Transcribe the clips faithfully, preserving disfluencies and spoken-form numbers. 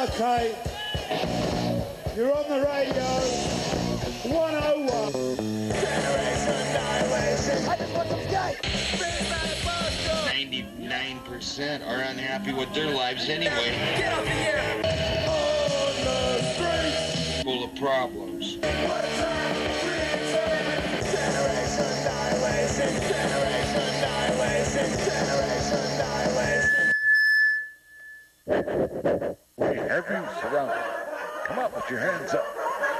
Okay, you're on the radio, one oh one. Generation Annihilation. I just want some skate. ninety-nine percent are unhappy with their lives anyway. Get up here. On the streets. Full of problems. Generation Annihilation. Generation Annihilation. Generation Annihilation. We have you surrounded. Come on, put your hands up.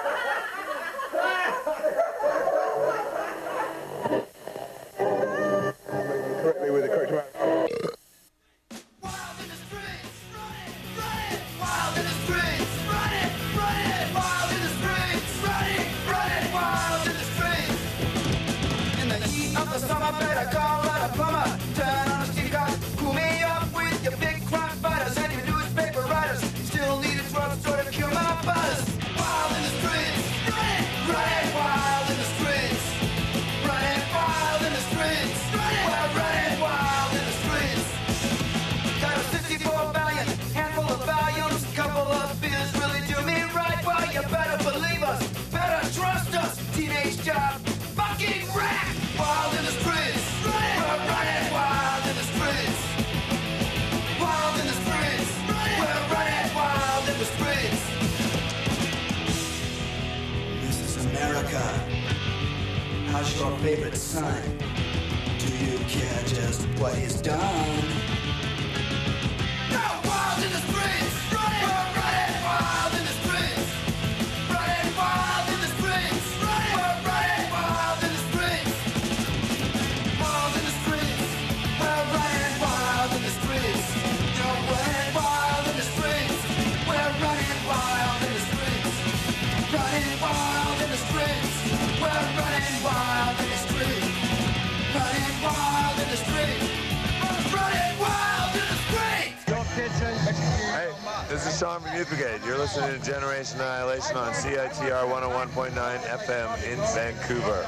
Correctly with the correct amount. Wild in the streets, running, running. Wild in the streets, running, running. Wild in the streets, running, running. Wild in the streets. In the heat of the summer, better call out a plumber. Turn on the speaker, cool me up with your big crime fighters and your newspaper writers. Still need a drug store to cure my buzz. Wild in the streets, running, running. Wild in the streets, running. Wild in the streets, running. We're running wild in the streets. Got a fifty-four Valiant, handful of volumes, couple of beers really do me right. Well, you better believe us, better trust us. Teenage job, fucking rat. Wild in the streets, running. We're running wild in the streets. Wild in the streets, running. We're running wild in the streets. This is America. How's your favorite son? Do you care just what he's done? No, wild in the streets, running. We're running wild in the streets. Running wild in the streets. Running. We're running wild in the streets. Wild in the streets. We're running wild in the streets. You're running wild in the streets. We're running wild in the streets. Running wild in the streets. We're running wild in the streets. Running wild in the streets. We're running wild in the streets. Hey, this is Sean from Youth Brigade. You're listening to Generation Annihilation on C I T R one oh one point nine F M in Vancouver.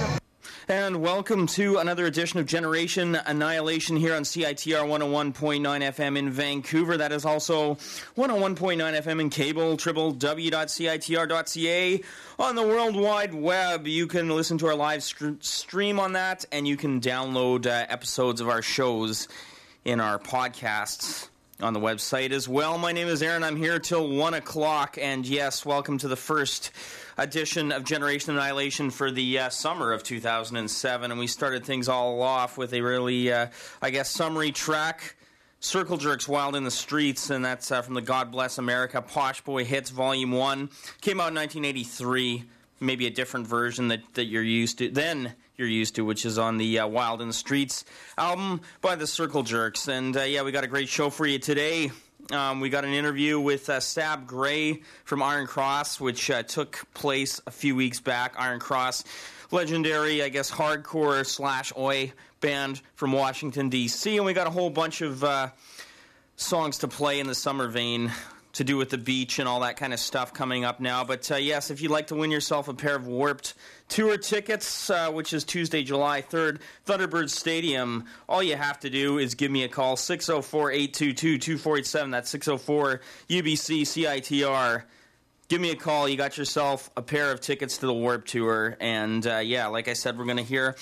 And welcome to another edition of Generation Annihilation here on C I T R one oh one point nine F M in Vancouver. That is also one oh one point nine F M in cable, w w w dot c i t r dot c a. On the World Wide Web, you can listen to our live st- stream on that, and you can download uh, episodes of our shows in our podcasts on the website as well. My name is Aaron. I'm here till one o'clock, and yes, welcome to the first edition of Generation Annihilation for the uh, summer of two thousand seven, and we started things all off with a really, uh, I guess, summary track, Circle Jerks, Wild in the Streets, and that's uh, from the God Bless America Posh Boy Hits Volume one. Came out in nineteen eighty-three, maybe a different version that, that you're used to, then you're used to, which is on the uh, Wild in the Streets album by the Circle Jerks. And uh, yeah, we got a great show for you today. Um, we got an interview with uh, Stab Gray from Iron Cross, which uh, took place a few weeks back. Iron Cross, legendary, I guess, hardcore slash oi band from Washington, D C And we got a whole bunch of uh, songs to play in the summer vein to do with the beach and all that kind of stuff coming up now. But uh, yes, if you'd like to win yourself a pair of Warped Tour tickets, uh, which is Tuesday, July third, Thunderbird Stadium, all you have to do is give me a call, six oh four, eight two two, two four eight seven. That's six oh four U B C C I T R. Give me a call. You got yourself a pair of tickets to the Warped Tour. And uh, yeah, like I said, we're going to hear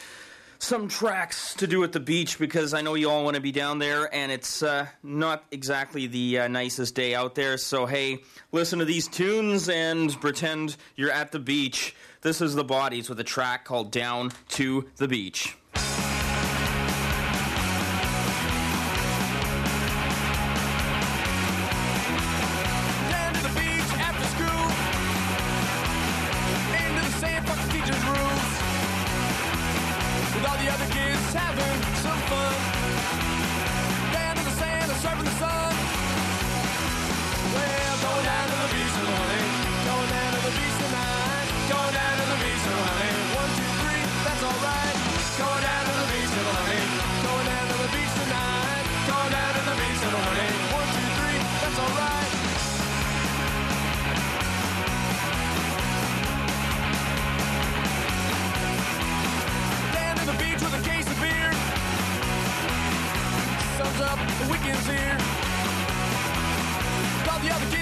some tracks to do with the beach, because I know you all want to be down there, and it's uh, not exactly the uh, nicest day out there. So hey, listen to these tunes and pretend you're at the beach. This is The Bodies with a track called Down to the Beach. Up, the weekend's here. All the other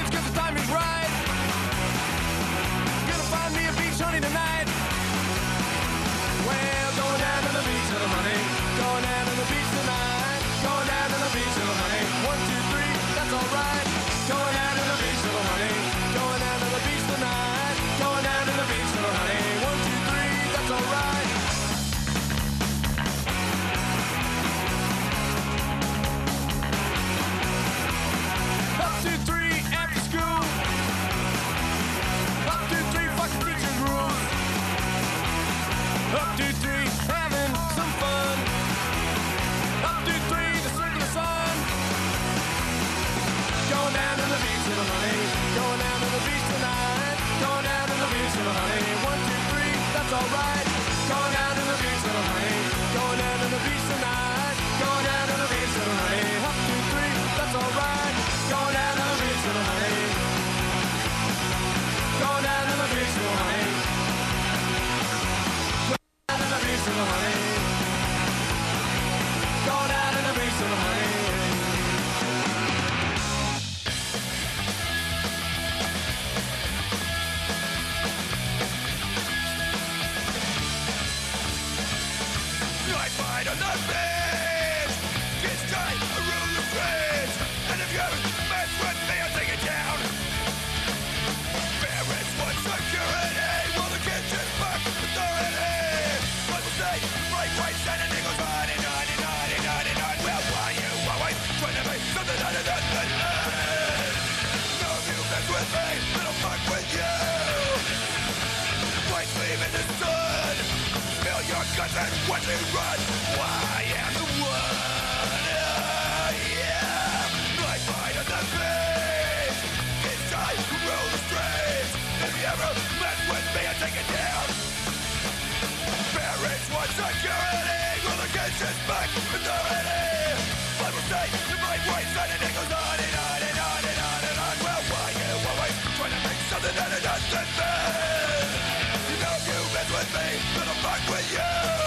I fight on the beach. It's time to rule the streets. And if you mess with me, I'll take it down. Parents want security, while the kids just back authority. I will say, right, right, and it goes on and on and on and on and on. Well, why you always trying to make something out of nothing? No, if you mess with me, then I'll fuck with you. White sleep in the sun. Spill your guts and watch me run. I am the one. Uh, yeah. I fight on the beach. It's time to rule the streets. If you ever mess with me, I take it down. Parents want security, well the kids just back authority. I will say, my right side and it goes on and on and on and on and on. Well, why you always trying to make something out of nothing, man? You know if you mess with me, then I'll fuck with you.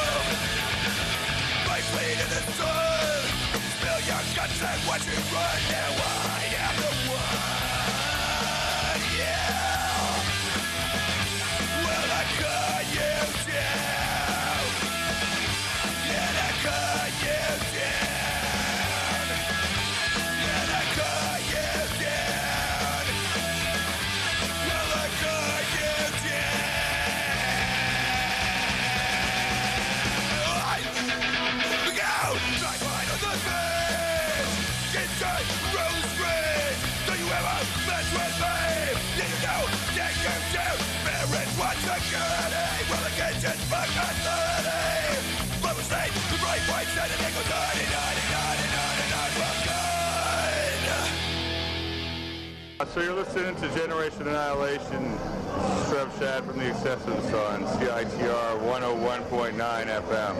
My bleed in the sun. Spill your guts and watch you run. Now I am the one. Yeah. Well, I cut you down. Yeah, I cut you down. Yeah, I cut you down. Well, I cut you down. Go! Drive right on the beach. Inside Rose Street. Do you ever mess with me? Yeah, you know, take you down. Parents want security. Well, the kids just fuck authority. But we say the right white side and it goes on and on and on and on and on. Well, good. So you're listening to Generation Annihilation. Trev Shad from the Excessives on C I T R one oh one point nine F M.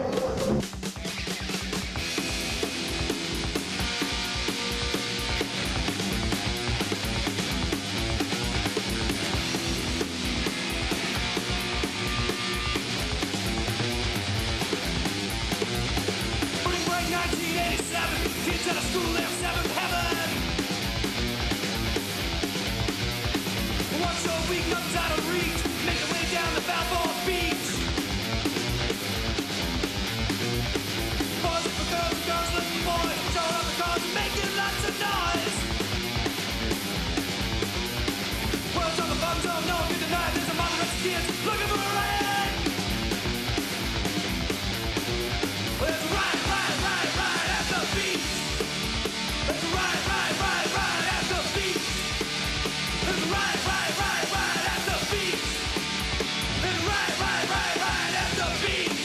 Spring break nineteen eighty-seven. Kids out of school, they're seventh heaven. One show a week, nothing's out of reach. Make their way down the Balboa Beach. Boys look for girls, girls look for boys. Showing up the cars and making lots of noise. World's on the bum zone, no one can deny. There's a mother of kids looking for a ride. There's a ride, ride, ride, ride at the beach. There's a ride, ride, ride, ride at the beach. There's a ride, ride, ride, ride at the beach. There's a ride, ride, ride, ride at the beach.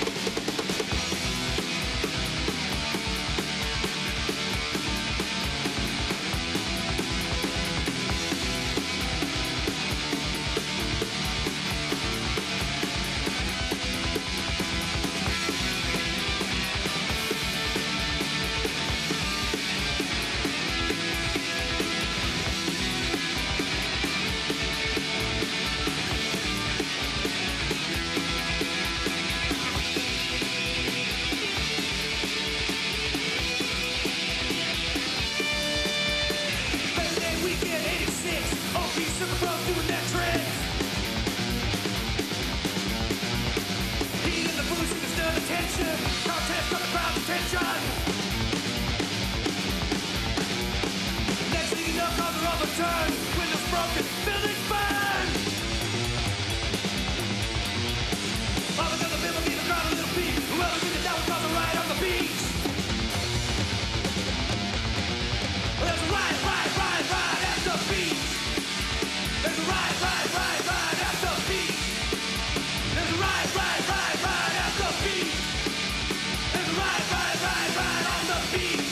Labor Day weekend eighty-six. O P Super Pros doing their tricks. Heat in the booth, you can stir the tension. Contest got the crowd's attention. Next thing you know, cars are overturned. Windows broken, buildings burned. All another bill will give the crowd a little peek. Whoever took it down was causing a riot on the beach. There's a ride, ride, ride, ride at the beach. There's a ride, ride, ride, ride at the beach. There's a ride, ride, ride, ride at the beach. There's a ride, ride, ride, ride on the beach.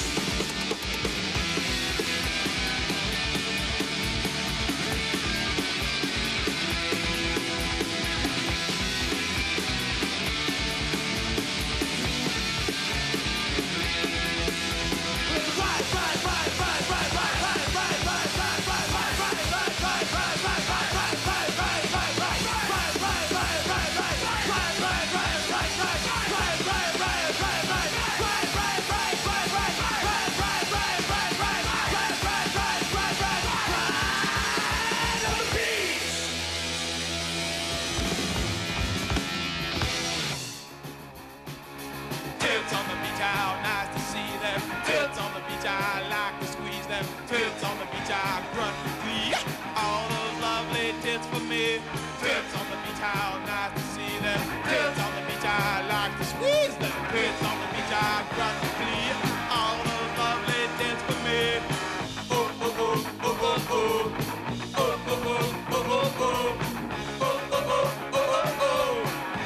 like to squeeze them. Kids on the beach, I run to flee. All those lovely dance with me. Oh, oh, oh, oh, oh, oh. Oh, oh, oh, oh, oh, oh. Oh, oh, oh, oh, oh, oh.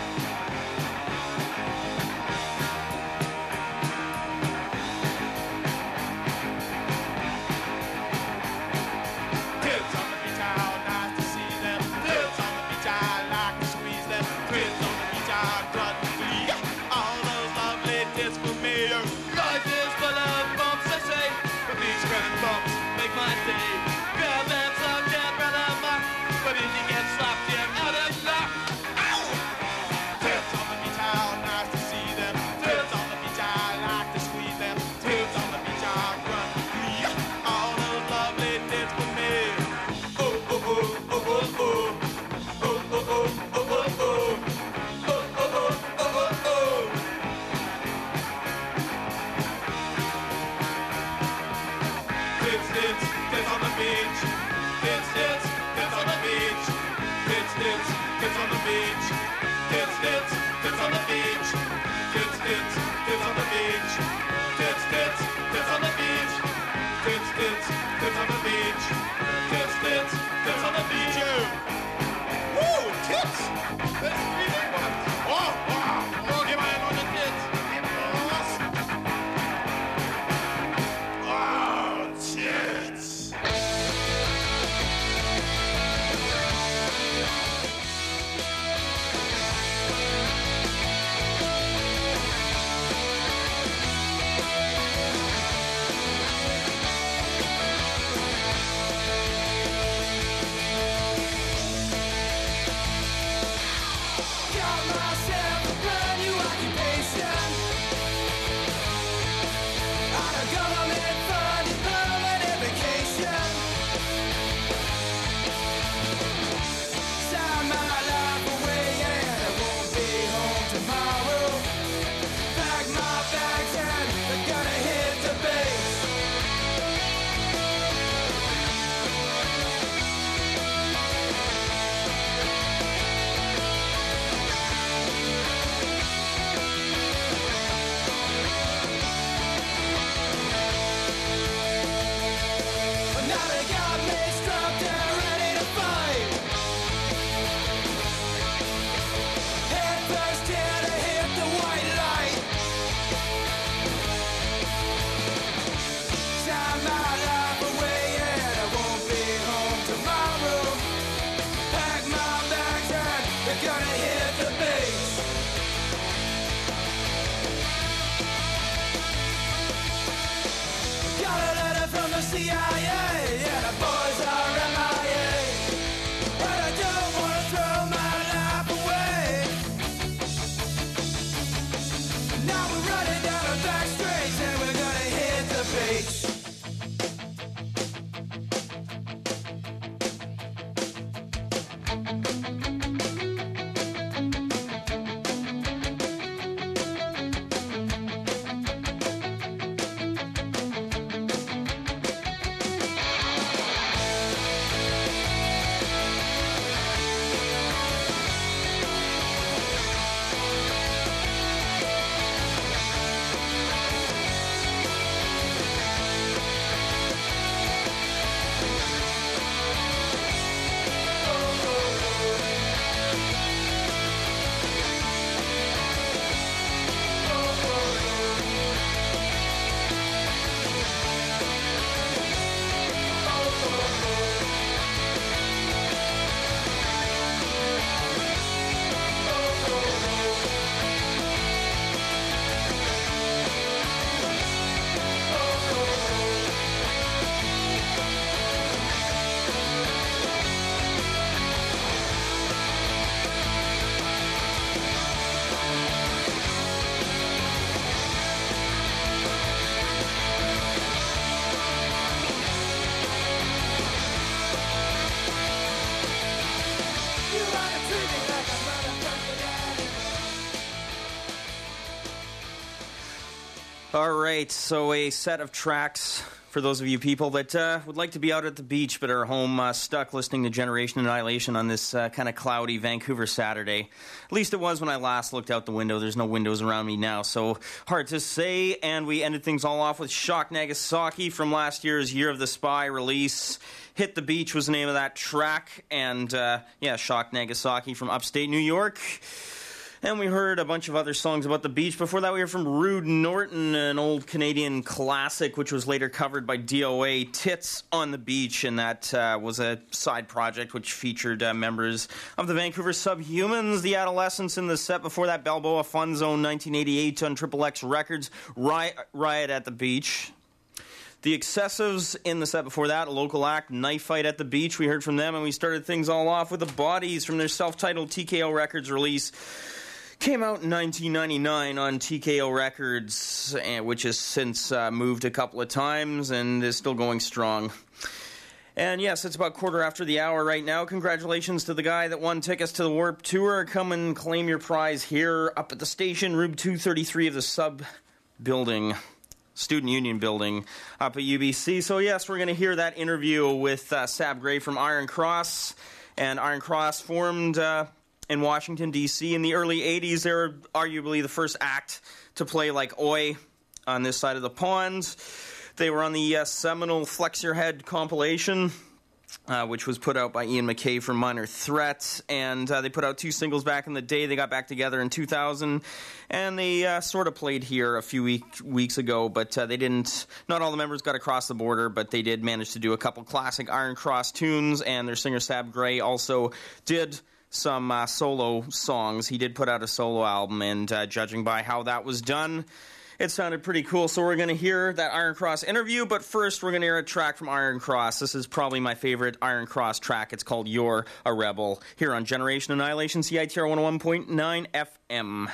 Kids on the beach, how nice to see them. Kids on the beach, I like to squeeze them. Kids on the beach, I run to flee. All those lovely dance for me. Life is full of bumps, I say. But these credit bumps make my day. Grab and suck and run amok. But if you get slapped, you're out of luck. Ow! Kids on the beach, how nice to see them. Kids on the beach, I like to squeeze them. Kids on the beach, I run to flee. All those lovely dance for me. Oh, oh, oh, oh, oh, oh. Oh, oh, oh, oh, oh, oh. Oh, oh, oh, oh, oh, oh. Kids, kids, kids on the beach. Kids, kids, kids on the beach. Kids, kids, kids on the beach. Kids, kids, kids on the beach. Kids, kids, kids on the beach. Kids, kids, kids on the beach. Kids, kids, kids on the beach. Kids, kids, kids on the beach. Woo, tits! That's really fun. Oh, wow. Oh, get my hand on the tits. Oh, tits. Got myself a brand new occupation. On a government-funded permanent vacation. Sign my life away and I won't be home tomorrow. Pack my bags and I'm gonna hit the base. Now they got me strapped and ready to fight. Head first here to hit the white light. Sign my life away and I won't be home tomorrow. Pack my bags and we're gonna hit the base. Got a letter from the C I A and the boys are M I A. But I don't wanna throw my life away. Now we're running down the back streets and we're gonna hit the beach. All right, so a set of tracks for those of you people that uh, would like to be out at the beach but are home uh, stuck listening to Generation Annihilation on this uh, kind of cloudy Vancouver Saturday. At least it was when I last looked out the window. There's no windows around me now, so hard to say. And we ended things all off with Shock Nagasaki from last year's Year of the Spy release. Hit the Beach was the name of that track. And, uh, yeah, Shock Nagasaki from upstate New York. And we heard a bunch of other songs about the beach. Before that, we heard from Rude Norton, an old Canadian classic, which was later covered by D O A, Tits on the Beach. And that uh, was a side project which featured uh, members of the Vancouver Subhumans, the Adolescents in the set. Before that, Balboa Fun Zone, nineteen eighty-eight on Triple X Records, Riot, Riot at the Beach. The Excessives in the set before that, a local act, Knife Fight at the Beach. We heard from them, and we started things all off with the Bodies from their self-titled T K O Records release. Came out in nineteen ninety-nine on T K O Records, which has since uh, moved a couple of times and is still going strong. And yes, it's about quarter after the hour right now. Congratulations to the guy that won tickets to the Warped Tour. Come and claim your prize here up at the station, room two thirty-three of the Sub Building, Student Union Building up at U B C. So yes, we're going to hear that interview with uh, Sab Gray from Iron Cross. And Iron Cross formed Uh, in Washington, D C in the early eighties. They were arguably the first act to play like Oi on this side of the pond. They were on the uh, seminal Flex Your Head compilation, uh, which was put out by Ian MacKaye from Minor Threat. And uh, they put out two singles back in the day. They got back together in two thousand. And they uh, sort of played here a few week, weeks ago, but uh, they didn't, not all the members got across the border, but they did manage to do a couple classic Iron Cross tunes. And their singer Sab Gray also did some uh, solo songs. He did put out a solo album, and uh, judging by how that was done, it sounded pretty cool. So we're going to hear that Iron Cross interview, but first we're going to hear a track from Iron Cross. This is probably my favorite Iron Cross track. It's called You're a Rebel, here on Generation Annihilation, C I T R one oh one point nine F M.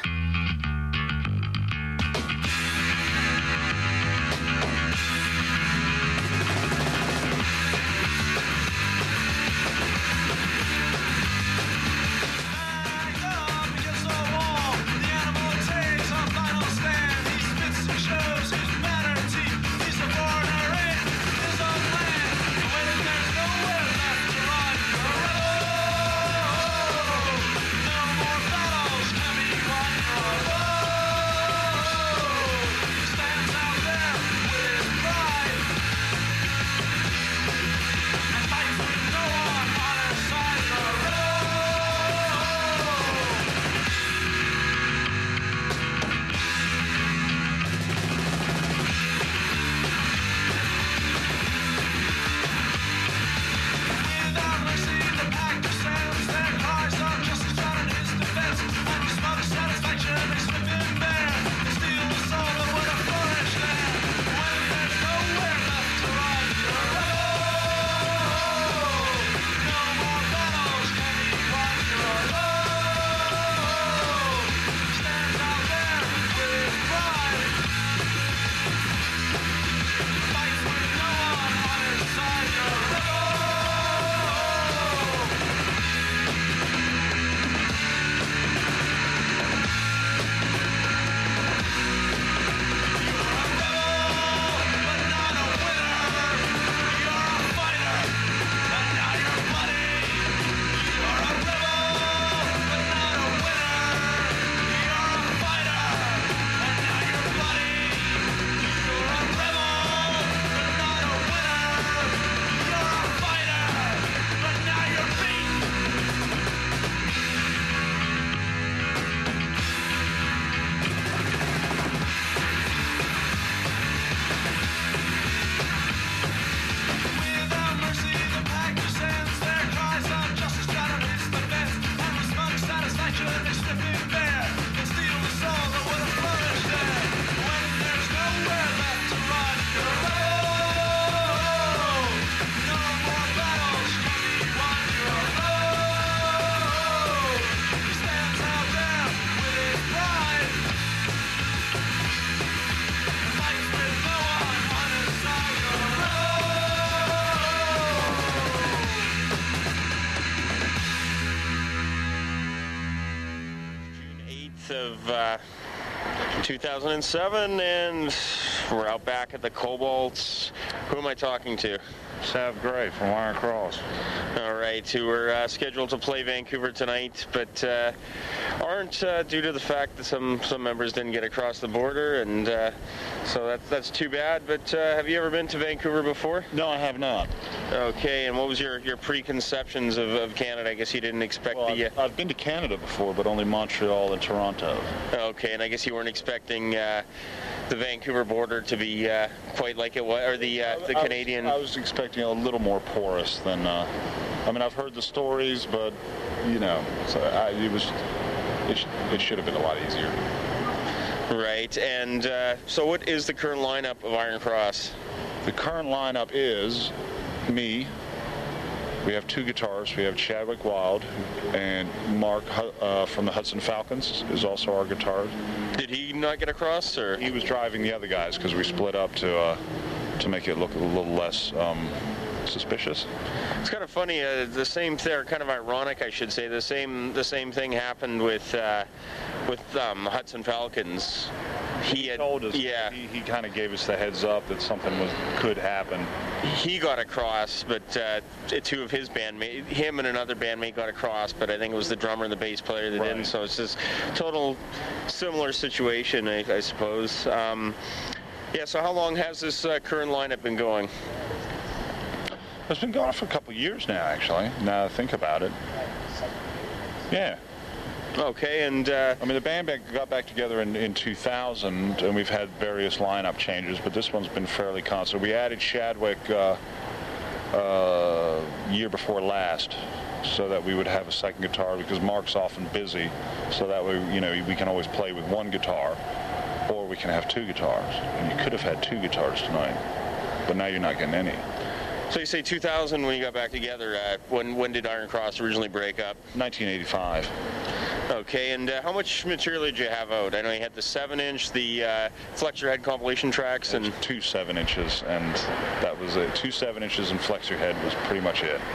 No more battles can be won. two thousand seven, and we're out back at the Cobalts. Who am I talking to? Sav Gray from Iron Cross. All right, who are uh, scheduled to play Vancouver tonight, but uh, aren't uh, due to the fact that some some members didn't get across the border, and uh, so that's that's too bad. But uh, have you ever been to Vancouver before? No, I have not. Okay, and what was your, your preconceptions of, of Canada? I guess you didn't expect Well, the... I've, I've been to Canada before, but only Montreal and Toronto. Okay, and I guess you weren't expecting uh, the Vancouver border to be uh, quite like it was, or the uh, the I Canadian... Was, I was expecting a little more porous than... Uh, I mean, I've heard the stories, but, you know, so I, it was... It, sh it should have been a lot easier. Right, and uh, so what is the current lineup of Iron Cross? The current lineup is me. We have two guitars. We have Chadwick Wild, and Mark uh, from the Hudson Falcons is also our guitarist. Did he not get across, or? He was driving the other guys because we split up to uh, to make it look a little less um, suspicious. It's kind of funny. Uh, the same thing, or kind of ironic, I should say. The same the same thing happened with uh, with um, Hudson Falcons. He had, told us. Yeah. He, he kind of gave us the heads up that something was could happen. He got across, but uh, two of his bandmates, him and another bandmate got across, but I think it was the drummer and the bass player that Right. didn't. So it's just total similar situation, I, I suppose. Um, yeah. So how long has this uh, current lineup been going? It's been going on for a couple of years now, actually. Now that I think about it. Yeah. Okay, and uh, I mean, the band got back together in, in two thousand, and we've had various lineup changes, but this one's been fairly constant. We added Chadwick uh, uh, year before last, so that we would have a second guitar, because Mark's often busy, so that way, you know, we can always play with one guitar, or we can have two guitars. And you could have had two guitars tonight, but now you're not getting any. So you say two thousand when you got back together. Uh, when when did Iron Cross originally break up? nineteen eighty-five. Okay, and uh, how much material did you have out? I know you had the seven inch, the uh, Flex Your Head compilation tracks, and two seven inches, and that was it. Two seven inches and Flex Your Head was pretty much it.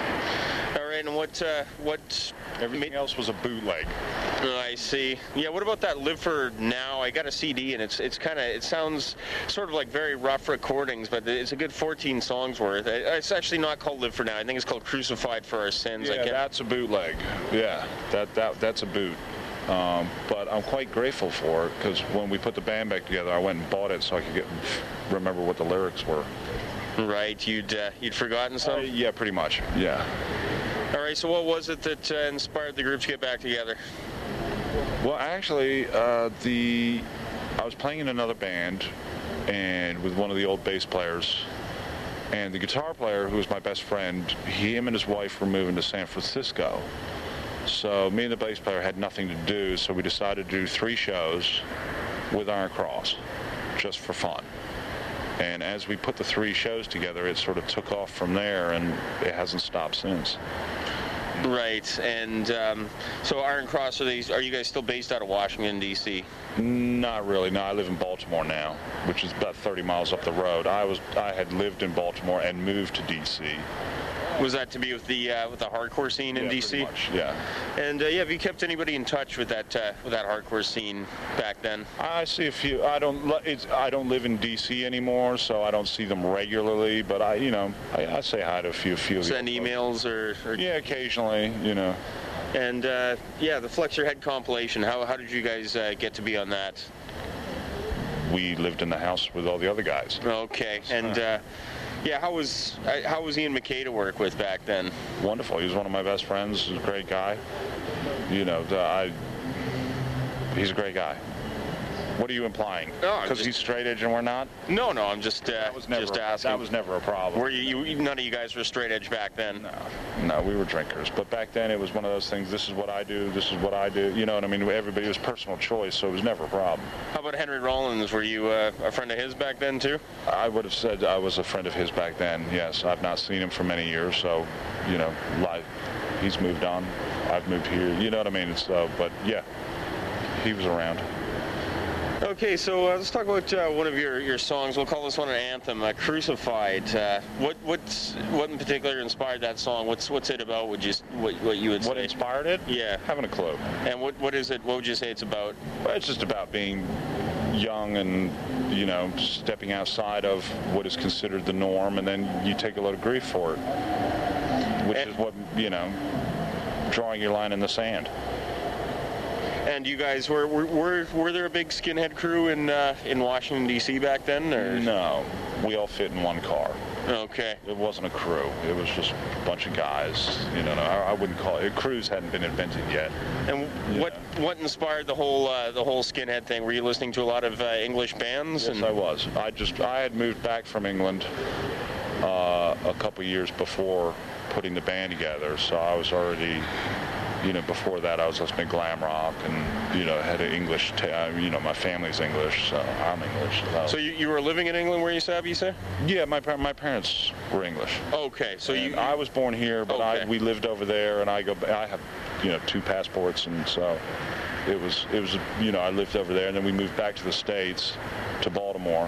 All right, and what uh, what? Everything else was a bootleg. Oh, I see. Yeah. What about that Live for Now? I got a C D, and it's it's kind of it sounds sort of like very rough recordings, but it's a good fourteen songs worth. It's actually not called Live for Now. I think it's called Crucified for Our Sins. Yeah, I get... that's a bootleg. Yeah, that that that's a boot. Um, but I'm quite grateful for it, because when we put the band back together, I went and bought it so I could get remember what the lyrics were. Right. You'd uh, you'd forgotten some. Uh, yeah, pretty much. Yeah. All right. So what was it that uh, inspired the group to get back together? Well, actually, uh, the I was playing in another band, and with one of the old bass players, and the guitar player, who was my best friend, he, him and his wife were moving to San Francisco. So me and the bass player had nothing to do, so we decided to do three shows with Iron Cross, just for fun. And as we put the three shows together, it sort of took off from there, and it hasn't stopped since. Right, and um, so Iron Cross, are these? Are you guys still based out of Washington, D C? Not really. No, I live in Baltimore now, which is about thirty miles up the road. I was I had lived in Baltimore and moved to D C. Was that to be with the uh, with the hardcore scene in Yeah, D C? pretty much, yeah. And uh, yeah, have you kept anybody in touch with that uh, with that hardcore scene back then? I see a few. I don't. li- It's, I don't live in D C anymore, so I don't see them regularly. But I, you know, I, I say hi to a few. few of Send you. emails or, or Yeah, occasionally. You know. and uh, yeah, the Flex Your Head compilation. How how did you guys uh, get to be on that? We lived in the house with all the other guys. Okay, and uh, yeah, how was uh, how was Ian McKay to work with back then? Wonderful. He was one of my best friends. He was a great guy. You know, the, I. He's a great guy. What are you implying? No, I'm Because just- he's straight edge and we're not? No, no, I'm just uh, That was never. just a- asking. That was never a problem. Were you, you? None of you guys were straight edge back then. No, no, we were drinkers. But back then, it was one of those things. This is what I do. This is what I do. You know what I mean? Everybody, it was personal choice, so it was never a problem. How about Henry Rollins? Were you uh, a friend of his back then too? I would have said I was a friend of his back then. Yes, I've not seen him for many years, so you know, life. He's moved on. I've moved here. You know what I mean? So, but yeah, he was around. Okay, so uh, let's talk about uh, one of your, your songs. We'll call this one an anthem, uh, "Crucified." Uh, what what's what in particular inspired that song? What's what's it about? Would you what what you would What say? inspired it? Yeah. Haven't a clue. And what what is it? What would you say it's about? Well, it's just about being young and, you know, stepping outside of what is considered the norm, and then you take a lot of grief for it, which And- is what, you know, drawing your line in the sand. And you guys were were were, were there a big skinhead crew in uh, in Washington D C back then? Or? No, we all fit in one car. Okay. It wasn't a crew. It was just a bunch of guys. You know, I, I wouldn't call it. Crews hadn't been invented yet. And what what inspired the whole uh, the whole skinhead thing? Were you listening to a lot of uh, English bands? Yes, and I was. I just I had moved back from England uh, a couple years before putting the band together, so I was already, you know, before that I was listening to glam rock and, you know, had an English, t- uh, you know, my family's English, so I'm English. So, So you, you were living in England where you said, you say? yeah, my par- my parents were English. Okay, so you And I was born here, but I Okay. we lived over there, and I go. I have, you know, two passports, and so it was it was you know I lived over there, and then we moved back to the States, to Baltimore,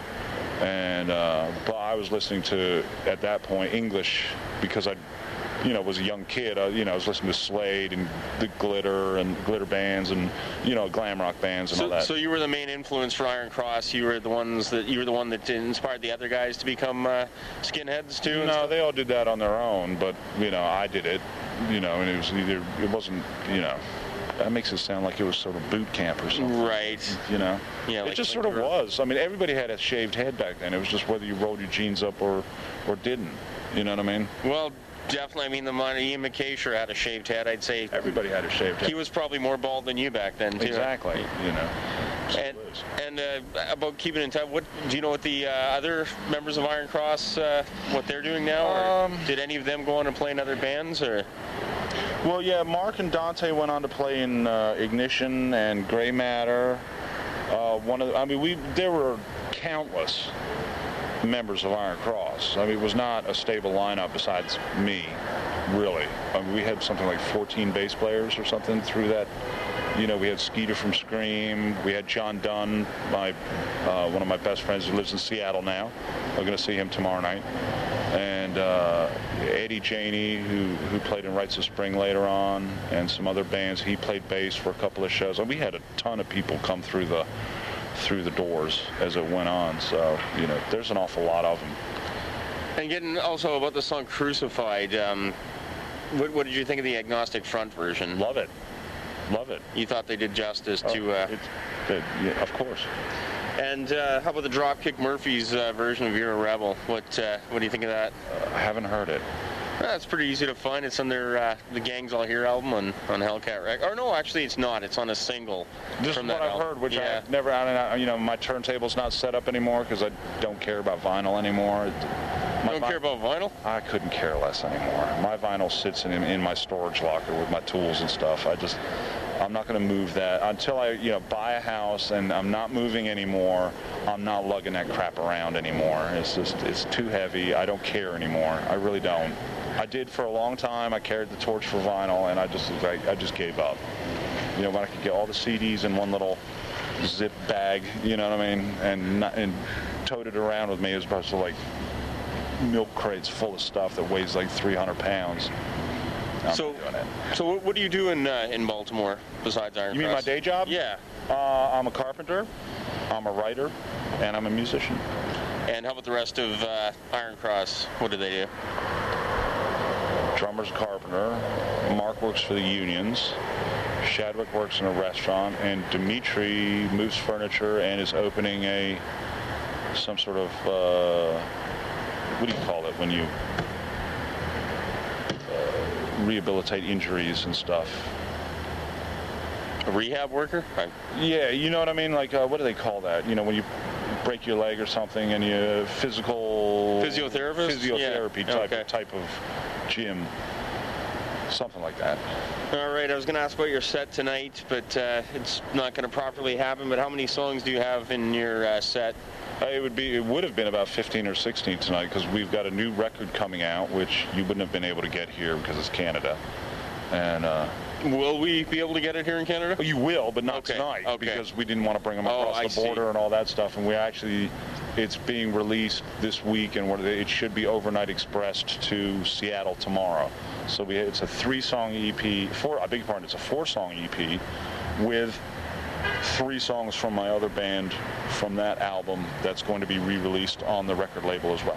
and uh, but I was listening to at that point English because I, you know, was a young kid. I, you know, I was listening to Slade and the Glitter and Glitter bands and, you know, glam rock bands and all so, that. so you were the main influence for Iron Cross. You were the ones that you were the one that inspired the other guys to become uh, skinheads too. and No, stuff? they all did that on their own, but, you know, I did it, you know, and it was either, it wasn't, you know, that makes it sound like it was sort of boot camp or something. Right. You know? Yeah, it like- just like sort of the- was. I mean, everybody had a shaved head back then. It was just whether you rolled your jeans up or, or didn't. You know what I mean? Well, definitely. I mean, the one Ian McKay sure had a shaved head. I'd say Everybody had a shaved head. he was probably more bald than you back then too. Exactly. You know? And, and uh, about keeping in touch, what do you know what the uh, other members of Iron Cross, uh, what they're doing now? Or Um, did any of them go on and play in other bands? Or Well, yeah, Mark and Dante went on to play in uh, Ignition and Gray Matter. Uh, one of the, I mean, we there were countless members of Iron Cross. I mean, it was not a stable lineup besides me, really. I mean, we had something like fourteen bass players or something through that. You know, we had Skeeter from Scream. We had John Dunn, my uh, one of my best friends who lives in Seattle now. I'm going to see him tomorrow night. And uh, Eddie Janey, who, who played in Rites of Spring later on, and some other bands. He played bass for a couple of shows. And we had a ton of people come through the through the doors as it went on. So, you know, there's an awful lot of them. and getting also about the song "Crucified." Um, what, what did you think of the Agnostic Front version? Love it. Love it. You thought they did justice to. Uh, It's, it, yeah, of course. and uh, how about the Dropkick Murphys uh, version of "You're a Rebel"? What uh, what do you think of that? I haven't heard it. That's pretty easy to find. It's on their uh, the Gangs All Here album on on Hellcat Records. Or no, actually, it's not. It's on a single. This from is what that I've album. heard, which yeah. I've never, I don't know, you know, my turntable's not set up anymore because I don't care about vinyl anymore. You My don't vi- care about vinyl? I couldn't care less anymore. My vinyl sits in in my storage locker with my tools and stuff. I just, I'm not going to move that until I, you know, buy a house and I'm not moving anymore. I'm not lugging that crap around anymore. It's just, it's too heavy. I don't care anymore. I really don't. I did for a long time. I carried the torch for vinyl, and I just, I, I just gave up. You know, when I could get all the C Ds in one little zip bag, you know what I mean, and not, and tote it around with me as opposed to like milk crates full of stuff that weighs like three hundred pounds. I'm So- not doing it. So what, what do you do in uh, in Baltimore besides Iron You mean my Cross? day job? Yeah. Uh, I'm a carpenter, I'm a writer, and I'm a musician. And how about the rest of uh, Iron Cross? What do they do? Drummer's a carpenter. Mark works for the unions. Shadwick works in a restaurant, and Dimitri moves furniture and is opening a some sort of uh, what do you call it when you uh, rehabilitate injuries and stuff? A rehab worker? I- Yeah, you know what I mean. Like uh, what do they call that? You know, when you break your leg or something and you physical Physiotherapist? physiotherapy Yeah, type okay. type of gym, something like that. All right, I was going to ask about your set tonight, but uh, it's not going to properly happen. But how many songs do you have in your uh, set? Uh, It would be. It would have been about fifteen or sixteen tonight because we've got a new record coming out, which you wouldn't have been able to get here because it's Canada, and uh, Will we be able to get it here in Canada? You will, but not Okay, tonight, okay. because we didn't want to bring them Oh, across I the border see. and all that stuff. And we actually, it's being released this week, and what- it should be overnight expressed to Seattle tomorrow. So we, it's a three-song E P. Four, I beg your pardon, it's a four-song E P with three songs from my other band from that album that's going to be re-released on the record label as well.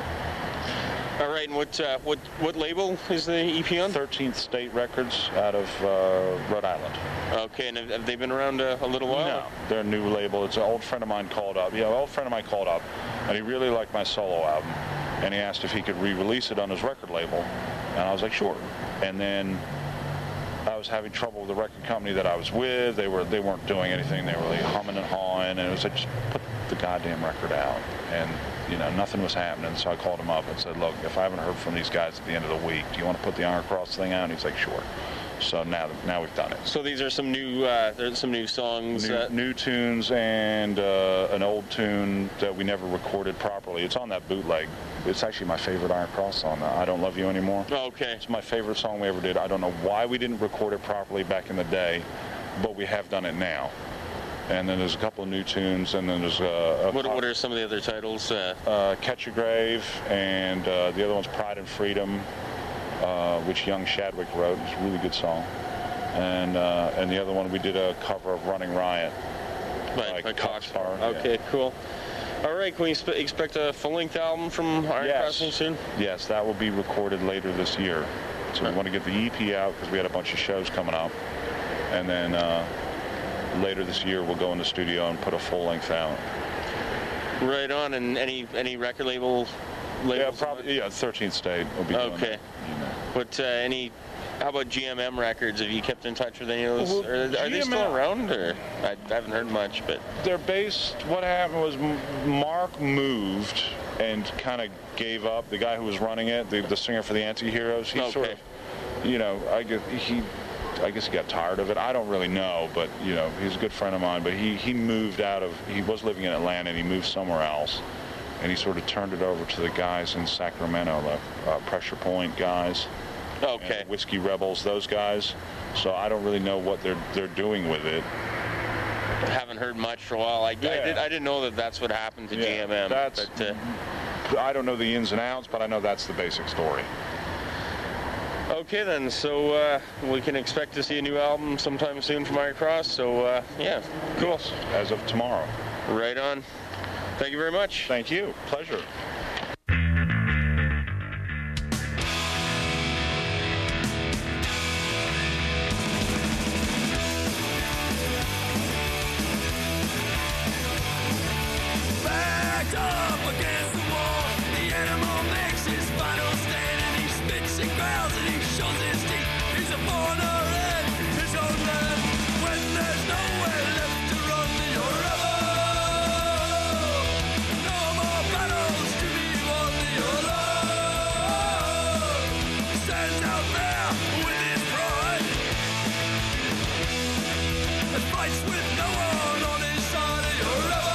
All right, and what uh, what what label is the E P on? thirteenth State Records out of uh, Rhode Island. Okay, and have, have they been around a, a little while? No, they're a new label. It's an old friend of mine called up. Yeah, an old friend of mine called up, and he really liked my solo album, and he asked if he could re-release it on his record label, and I was like, sure. And then I was having trouble with the record company that I was with. They were they weren't doing anything. They were like humming and hawing, and it was like, just put the goddamn record out. And you know, nothing was happening. So I called him up and said, look, if I haven't heard from these guys at the end of the week, do you want to put the Iron Cross thing out? And he's like, sure. So now now we've done it. So these are some new uh, there's some new songs. New, uh, new tunes and uh, an old tune that we never recorded properly. It's on that bootleg. It's actually my favorite Iron Cross song, uh, I Don't Love You Anymore. Okay. It's my favorite song we ever did. I don't know why we didn't record it properly back in the day, but we have done it now. And then there's a couple of new tunes, and then there's a... a What, what are some of the other titles? Uh, uh, Catch Your Grave, and uh, the other one's Pride and Freedom, uh, which Young Shadwick wrote. It's a really good song. And uh, and the other one, we did a cover of Running Riot. Right, by Cockstar. Okay, cool. All right, can we spe- expect a full-length album from Iron Yes. Crossing soon? Yes, that will be recorded later this year. So we want to get the E P out because we had a bunch of shows coming up. And then uh, later this year, we'll go in the studio and put a full-length out. Right on, and any any record label Yeah, labels? probably. Yeah, thirteenth State will be doing Okay. that, you know. But uh, any, how about G M M Records? Have you kept in touch with any of those? Well, Or are they G M M still around? Or I, I haven't heard much, but They're based, what happened was M- Mark moved and kind of gave up. The guy who was running it, the, the singer for the Anti-Heroes, he sort Okay. of, you know, I guess he, I guess he got tired of it. I don't really know, but, you know, he's a good friend of mine. But he, he moved out of, he was living in Atlanta, and he moved somewhere else. And he sort of turned it over to the guys in Sacramento, the uh, Pressure Point guys. okay. And Whiskey Rebels, those guys. So I don't really know what they're they're doing with it. Haven't heard much for a while. I, I Yeah. did I didn't know that that's what happened to Yeah, G M M. that's- but, uh, I don't know the ins and outs, but I know that's the basic story. okay then, so uh, we can expect to see a new album sometime soon from Iron Cross. So uh, yeah, cool. Yes, as of tomorrow. Right on. Thank you very much. Thank you. Pleasure. Backed up against the wall, the animal makes his final stand, and he spits and growls and he shows his teeth. He's a foreigner in his own land. When there's nowhere left to run, you're alone. No more battles to be won, you're alone. He stands out there with his pride and fights with no one on his side, you're alone.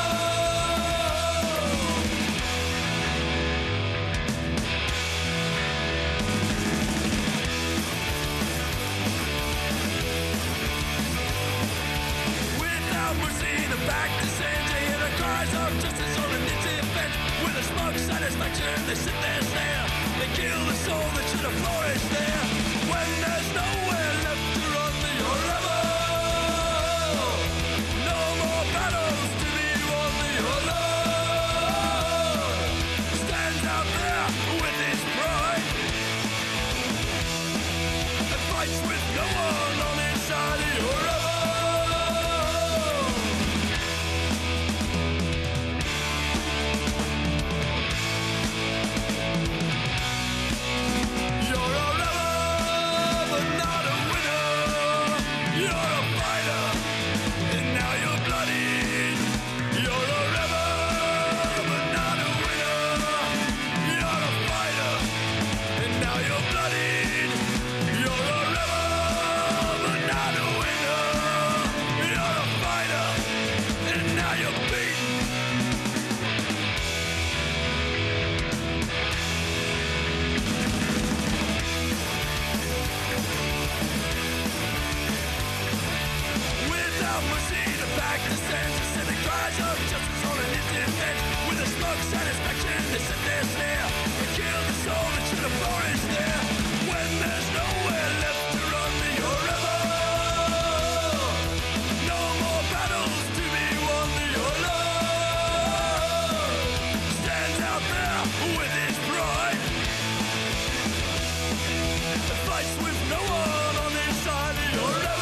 Without mercy, the back descends. They hear the cries of justice on an defense. With a smug satisfaction, they sit there stare. They kill the soul that should have flourished there. When there's nowhere left to run, you're rebel. No more battles to be won, you're alone. Stands out there with his pride and fights with no one on his side, you're rebel. You're a rebel, but not a winner. You're a fighter, and now you're bloodied. You're a rebel, but not a winner. You're a fighter, and now you're bloodied. You're a rebel, but not a winner. You're a fighter, and now you're beaten. satisfaction, they sit there sneer. They kill the soul that should have flourished there. When there's nowhere left to run your river, no more battles to be won. Your love stands out there with his pride, fights with no one on his side. Your river.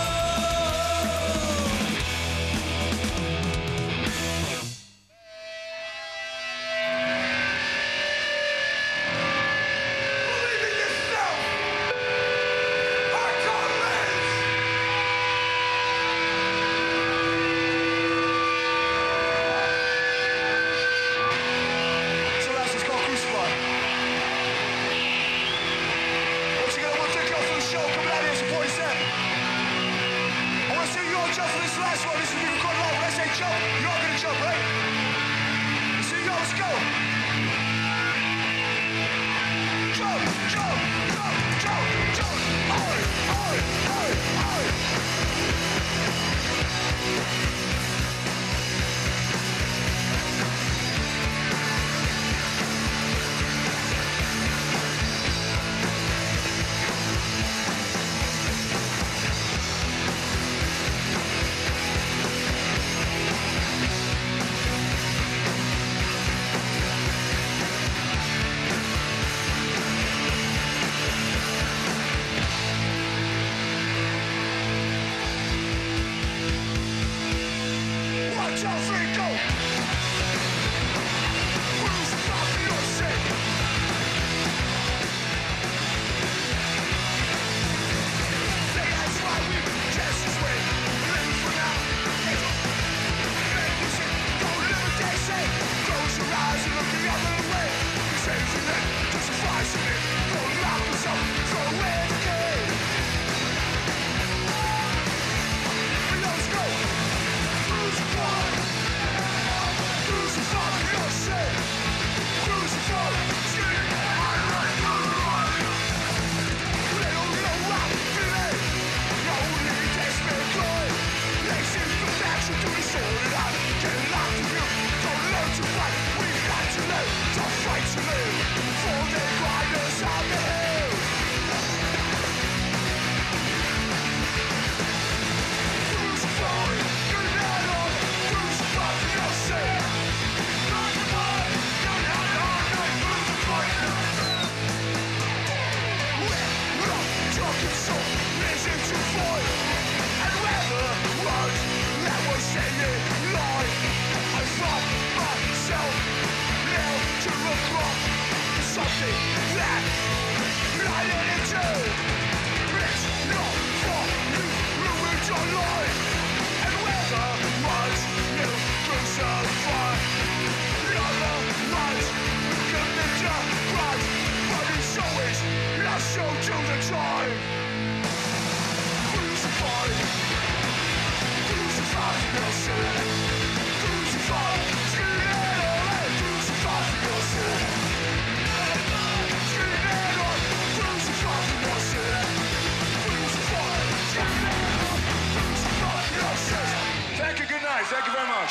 Thank you very much.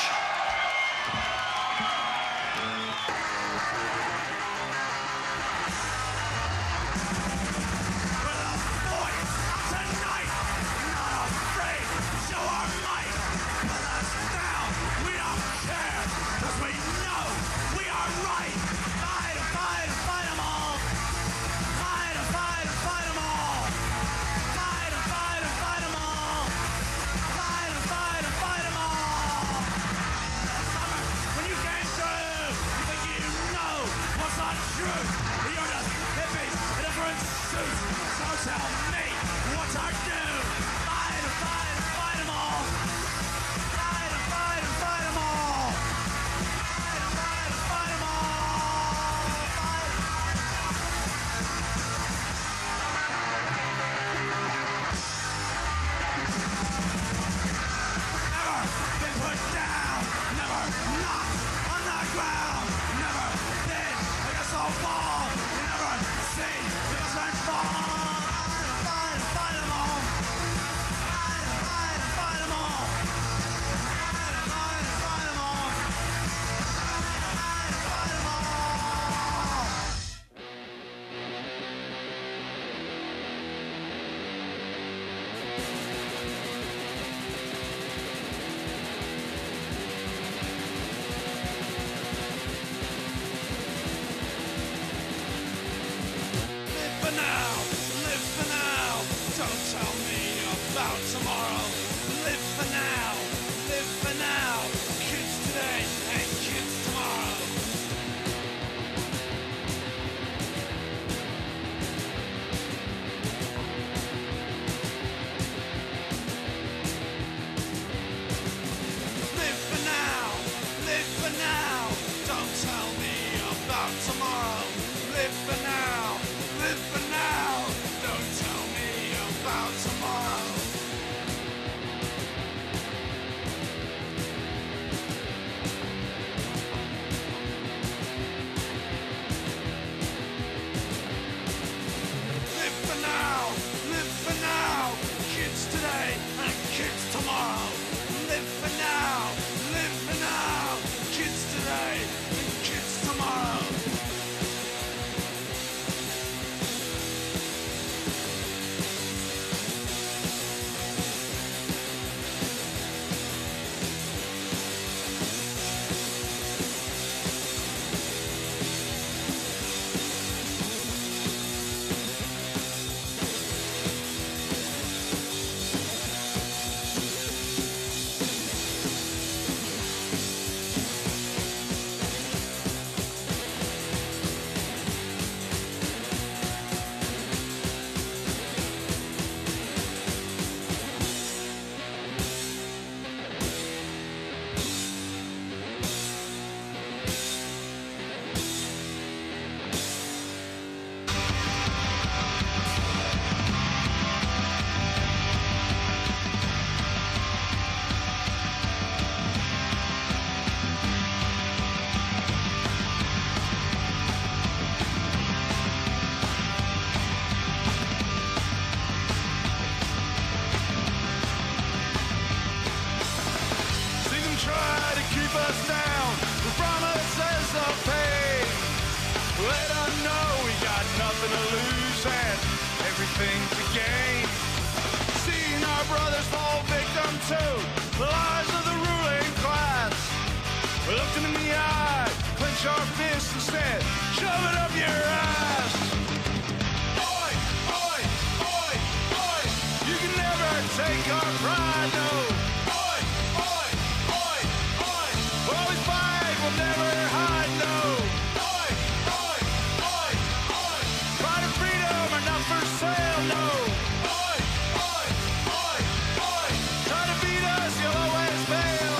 toed, the lies of the ruling class. We looked him in the eye, clench our fists and said, shove it up your ass. Oi, oi, oi, oi, you can never take our pride, no. Oi, oi, oi, oi, we'll always fight, we'll never hide, no. Oi, oi, oi, oi, pride and freedom are not for sale, no. Oi, oi, oi, oi, try to beat us, you'll always fail.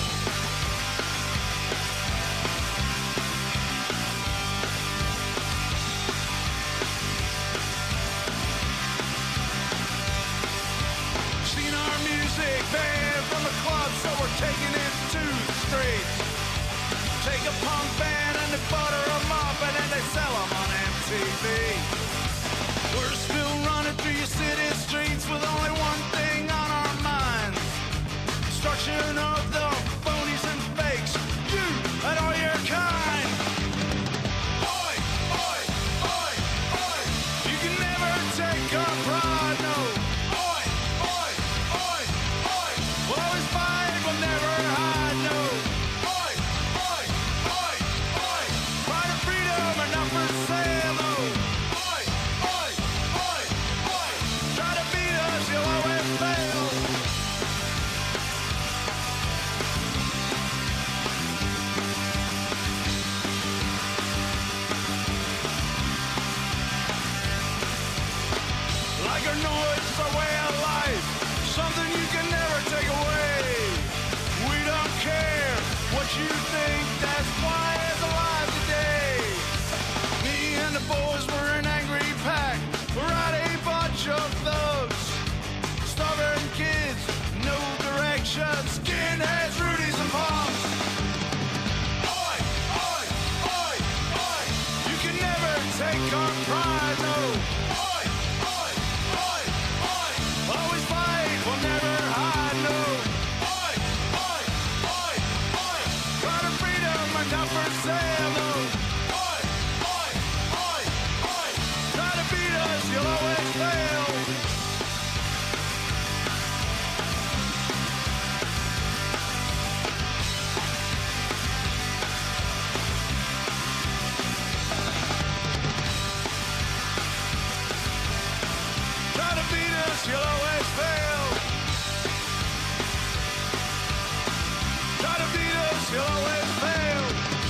Seen our music banned from the club, so we're taking it to the streets. Take a punk band and they butter them up and then they sell them on M T V. We're still running through your city streets with only one thing on our minds. Destruction of the phonies and fakes, you and all your kind. Oi, oi, oi, oi, you can never take our pride, no. Oi, oi, oi, oi, we'll always fight, we'll never hide, no. Oi, oi, oi, oi, pride and freedom are not for sale, no. Oi, oi, oi, oi, try to beat us, you'll always fail. Like our noise is our way of life, something you can never take away. We don't care what you think, that's why it's alive today. Me and the boys were an angry pack, we're at a bunch of thugs. Stubborn kids, no direction, skinheads, Rudies and punks. Oi, oi, oi, oi, you can never take our pride, no. Oi, oi, oi, oi, always fight, we'll never hide, no. Oi, oi, oi, oi, pride and freedom are not for sale, no. Oi, oi, oi, oi, try to beat us, you'll always fail. Try to beat us, you'll always fail. Try to beat us, you'll always fail.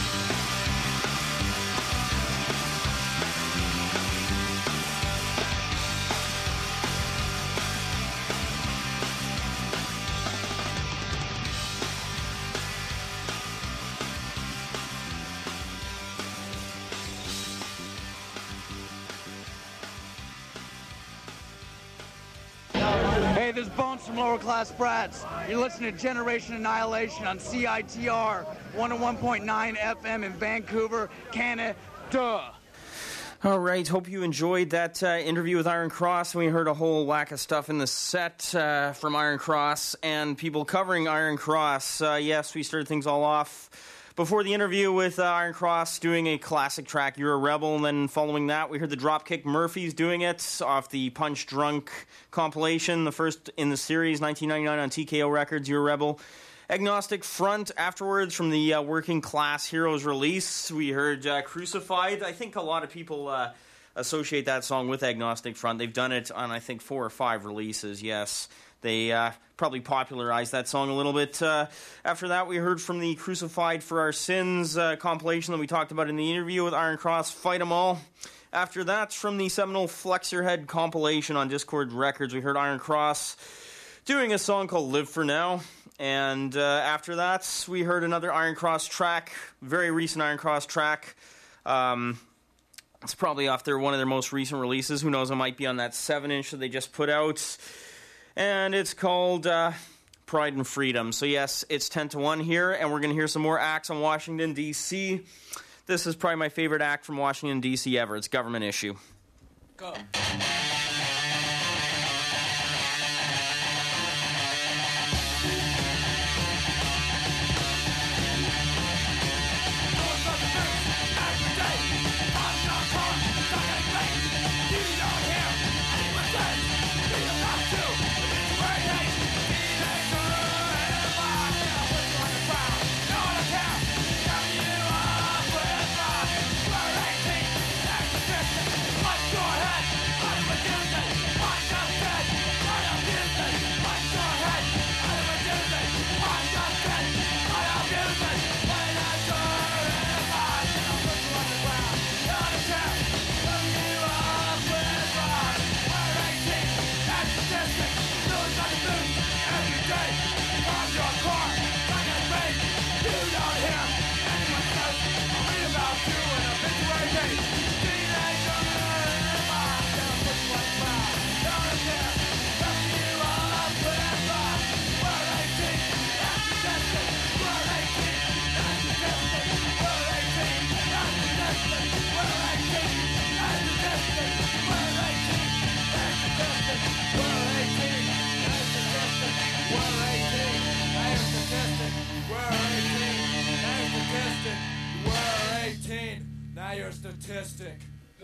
Hey, this is Bones from Lower Class Brats. You're listening to Generation Annihilation on C I T R one oh one point nine F M in Vancouver, Canada. All right, hope you enjoyed that uh, interview with Iron Cross. We heard a whole whack of stuff in the set uh, from Iron Cross and people covering Iron Cross. Uh, yes, we started things all off before the interview with uh, Iron Cross doing a classic track, You're a Rebel, and then following that we heard the Dropkick Murphys doing it off the Punch Drunk compilation, the first in the series, nineteen ninety-nine on T K O Records, You're a Rebel. Agnostic Front afterwards from the uh, Working Class Heroes release. We heard uh, Crucified. I think a lot of people uh, associate that song with Agnostic Front. They've done it on, I think, four or five releases, yes. They uh, probably popularized that song a little bit. Uh, after that, we heard from the Crucified for Our Sins uh, compilation that we talked about in the interview with Iron Cross, Fight 'Em All. After that, from the seminal Flex Your Head compilation on Discord Records, we heard Iron Cross doing a song called Live For Now. And uh, after that, we heard another Iron Cross track, very recent Iron Cross track. Um, it's probably off their one of their most recent releases. Who knows, it might be on that seven inch that they just put out. And it's called uh, Pride and Freedom. So yes, it's ten to one here, and we're going to hear some more acts on Washington, D C This is probably my favorite act from Washington, D C ever. It's Government Issue. Go. It's dire statistic.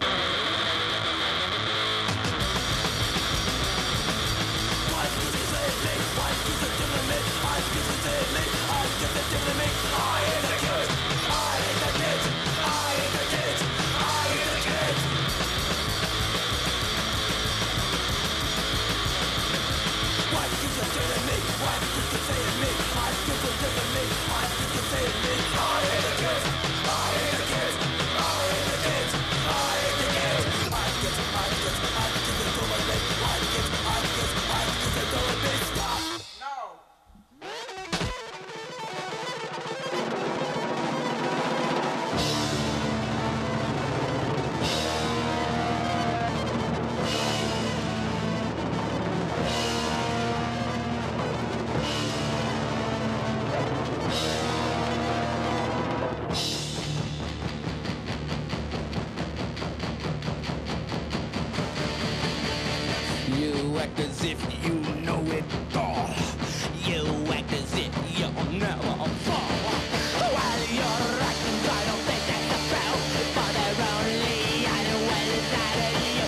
You act as if you know it all. You act as if you'll never fall. While you're acting, I don't think that's a foul. But they're only hiding well inside of you.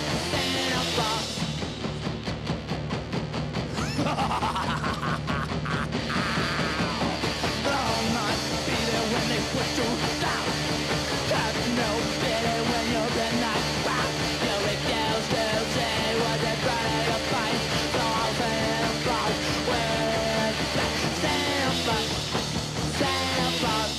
They'll not be there when they put you down. Have no pity when you're denied. You refuse to say what they're trying to find. So I'll say it about with simple, simple.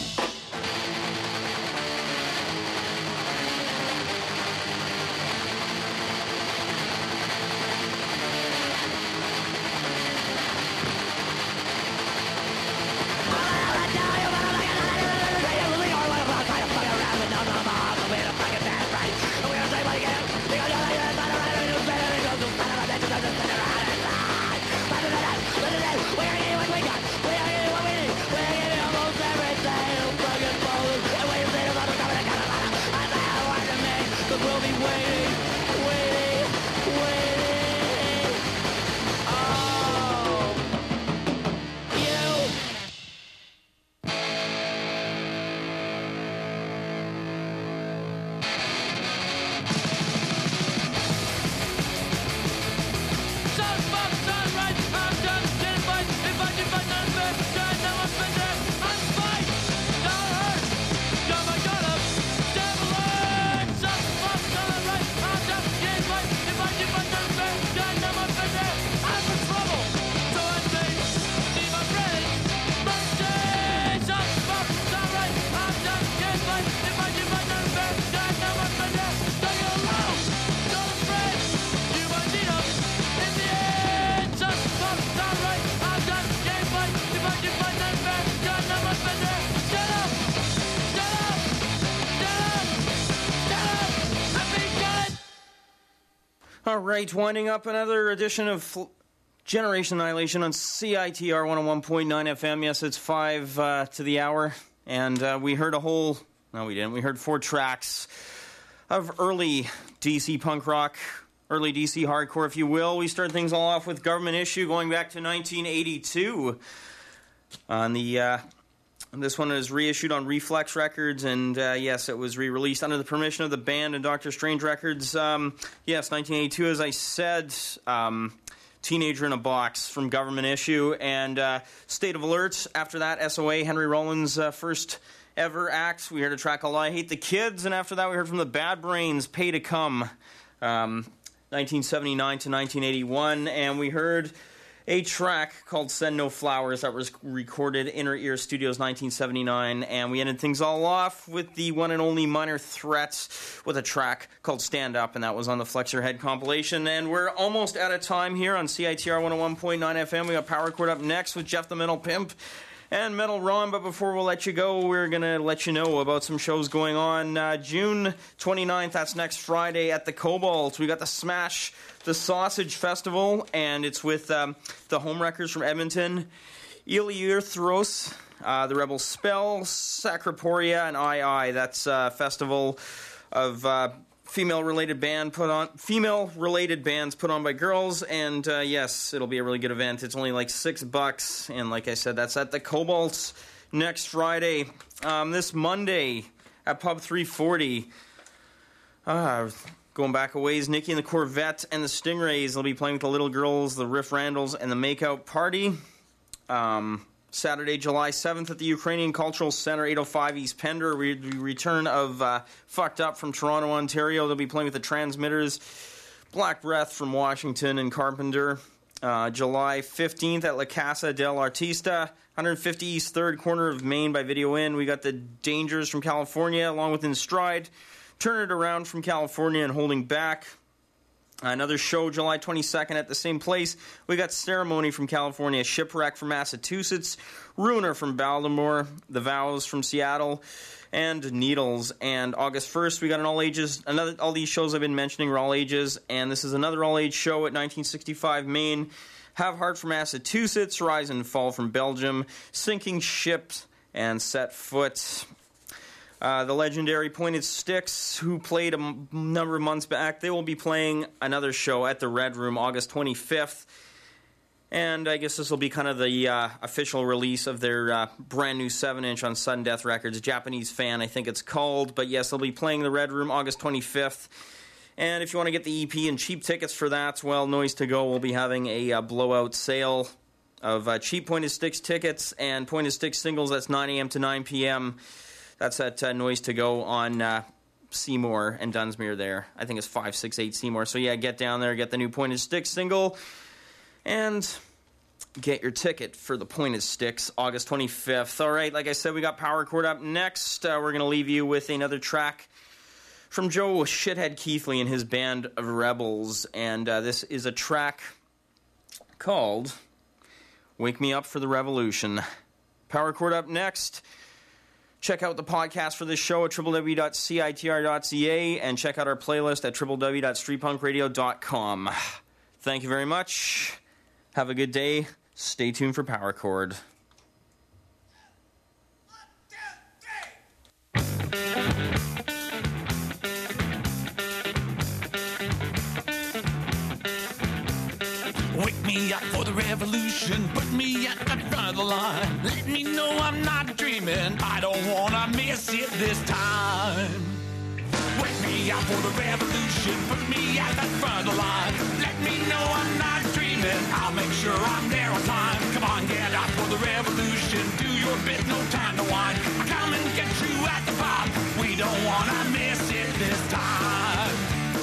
All right, winding up another edition of Fl- Generation Annihilation on C I T R one oh one point nine F M. Yes, it's five uh, to the hour, and uh, we heard a whole... No, we didn't. We heard four tracks of early D C punk rock, early D C hardcore, if you will. We started things all off with Government Issue going back to nineteen eighty-two. On the... Uh, This one is reissued on Reflex Records, and uh, yes, it was re-released under the permission of the band and Doctor Strange Records. Um, yes, nineteen eighty-two, as I said, um, Teenager in a Box from Government Issue, and uh, State of Alert. After that, S O A, Henry Rollins' uh, first ever act. We heard a track called I Hate the Kids, and after that we heard from the Bad Brains, Pay to Come, um, nineteen seventy-nine to nineteen eighty-one, and we heard a track called Send No Flowers that was recorded Inner Ear Studios nineteen seventy-nine, and we ended things all off with the one and only Minor Threat with a track called Stand Up, and that was on the Flexor Head compilation. And we're almost out of time here on C I T R one oh one point nine F M. We got Power Chord up next with Jeff the Metal Pimp and Metal Ron, but before we'll let you go, we're going to let you know about some shows going on. Uh, June twenty-ninth, that's next Friday at the Cobalt. We got the Smash the Sausage Festival, and it's with um, the Homewreckers from Edmonton, Iliurthros, uh, the Rebel Spell, Sacroporia, and I I. That's a festival of uh, female-related band put on female-related bands put on by girls, and uh, yes, it'll be a really good event. It's only like six bucks, and like I said, that's at the Cobalt next Friday. Um, this Monday at Pub three forty, Uh, going back a ways, Nikki and the Corvette and the Stingrays will be playing with the Little Girls, the Riff Randalls, and the Makeout Party. Um, Saturday, July seventh at the Ukrainian Cultural Centre, eight oh five East Pender. Re- return of uh, Fucked Up from Toronto, Ontario. They'll be playing with the Transmitters. Black Breath from Washington and Carpenter. Uh, July fifteenth at La Casa del Artista, one fifty East third corner of Maine by Video Inn. We got the Dangers from California, along with In Stride. Turn It Around from California and Holding Back. Another show July twenty-second at the same place. We got Ceremony from California, Shipwreck from Massachusetts, Ruiner from Baltimore, The Vows from Seattle, and Needles. And August first, we got an all ages. Another all these shows I've been mentioning are all ages, and this is another all age show at nineteen sixty-five Maine. Have Heart from Massachusetts, Rise and Fall from Belgium, Sinking Ships, and Set Foot. Uh, the legendary Pointed Sticks, who played a m- number of months back, they will be playing another show at the Red Room August twenty-fifth. And I guess this will be kind of the uh, official release of their uh, brand new seven inch on Sudden Death Records, Japanese Fan, I think it's called. But yes, they'll be playing the Red Room August twenty-fifth. And if you want to get the E P and cheap tickets for that, well, Noise to Go will be having a uh, blowout sale of uh, cheap Pointed Sticks tickets and Pointed Sticks singles. That's nine a.m. to nine p.m. That's at uh, Noise to Go on uh, Seymour and Dunsmuir there. I think it's five six eight Seymour. So yeah, get down there, get the new Pointed Sticks single, and get your ticket for the Pointed Sticks August twenty-fifth. All right, like I said, we got Power Chord up next. Uh, we're going to leave you with another track from Joe Shithead Keithley and his band of Rebels. And uh, this is a track called Wake Me Up for the Revolution. Power Chord up next. Check out the podcast for this show at w w w dot c i t r dot c a and check out our playlist at w w w dot street punk radio dot com. Thank you very much. Have a good day. Stay tuned for Power Chord. Wake me up for the revolution, put me at the front of the line. Let me know I'm not dreaming, I don't wanna miss it this time. Wake me up for the revolution, put me at the front of the line. Let me know I'm not dreaming, I'll make sure I'm there on time. Come on, get up for the revolution, do your bit, no time to whine. Come and get you at the pop, we don't wanna miss it this time.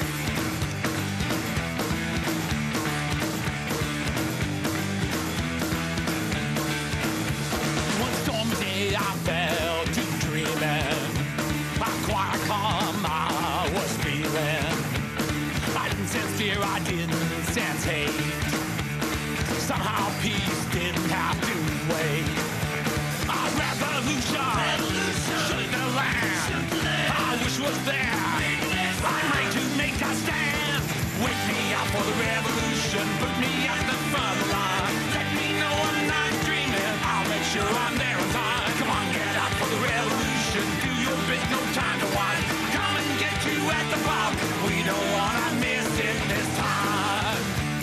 I fell to dreaming, my quiet calm I was feeling. I didn't sense fear, I didn't sense hate. Somehow peace didn't have to wait. A revolution, revolution. Shook the land. I wish was there. I'm ready to make a stand. Wake me up for the revolution, put me at the front of the line. Let me know I'm not dreaming, I'll make sure I'm there on time. The revolution, do your bit, no time to whine. Come and get you at the pop, we don't wanna miss it this time.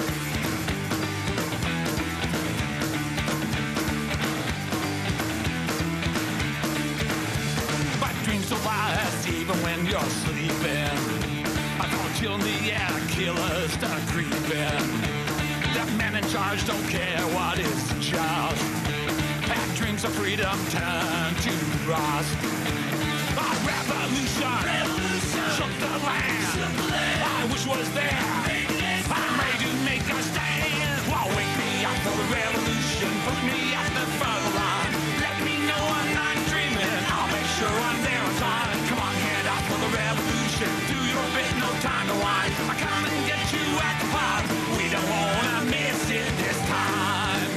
My dreams will last even when you're sleeping. I thought killing the air killers start creeping. The men in charge don't care what is just. Bad dreams of freedom turn to rust. A revolution, revolution. Shook the land. Shook the land. I wish was there. I'm ready to make a stand. Well, wake me up for the revolution. Put me at the front of the line. Let me know I'm not dreaming. I'll make sure I'm there on time. Come on, get up for the revolution. Do your bit, no time to whine. I come and get you at the pop. We don't wanna miss it this time.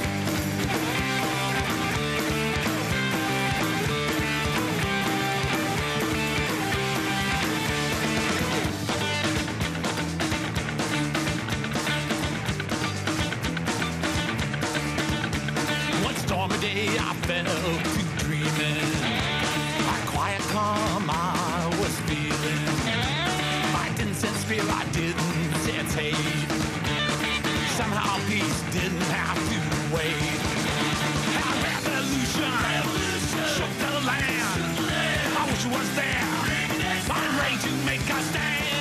Day I fell to dreaming, my quiet calm I was feeling. I didn't sense fear, I didn't sense hate. Somehow peace didn't have to wait. A revolution, revolution. Shook the land. I wish it was there. I'm ready to make a stand.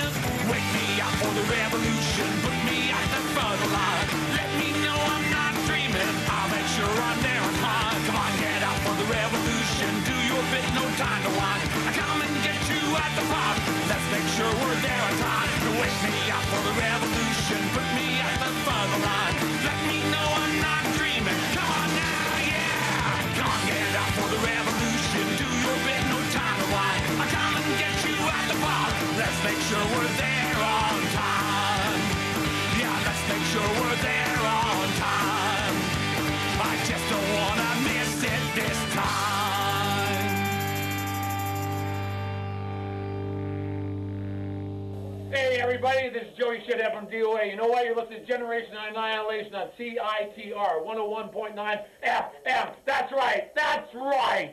for the revolution. Put me at the front line. Let me know I'm not dreaming. I'll make sure I'm there on time. Come on, get out for the revolution. Do your bit, no time to whine. I come and get you at the pub. Let's make sure we're there on time. To wake me up for the revolution. Put me at the front line. Let me know I'm not dreaming. Come on now, yeah. Come on, get out for the revolution. Do your bit, no time to whine. I come and get you at the pub. Let's make sure we're there on time. Yeah, let's make sure we're there on time. I just don't wanna miss it this time. Hey everybody, this is Joey Shithead from D O A. You know why? You're listening to Generation Annihilation on C I T R one oh one point nine F M. That's right, that's right!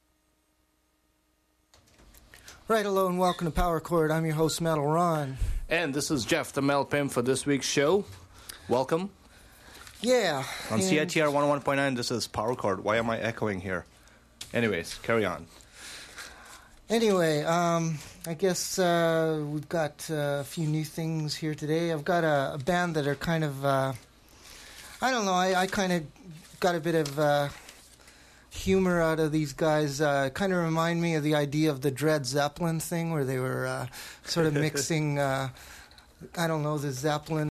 Right, hello and welcome to Power Chord. I'm your host, Metal Ron. And this is Jeff, the Metal Pimp, for this week's show. Welcome. Yeah. On C I T R one oh one point nine, this is Power Chord. Why am I echoing here? Anyways, carry on. Anyway, um, I guess uh, we've got uh, a few new things here today. I've got a, a band that are kind of, uh, I don't know, I, I kind of got a bit of uh, humor out of these guys. Uh, kind of remind me of the idea of the Dred Zeppelin thing where they were uh, sort of mixing, uh, I don't know, the Zeppelin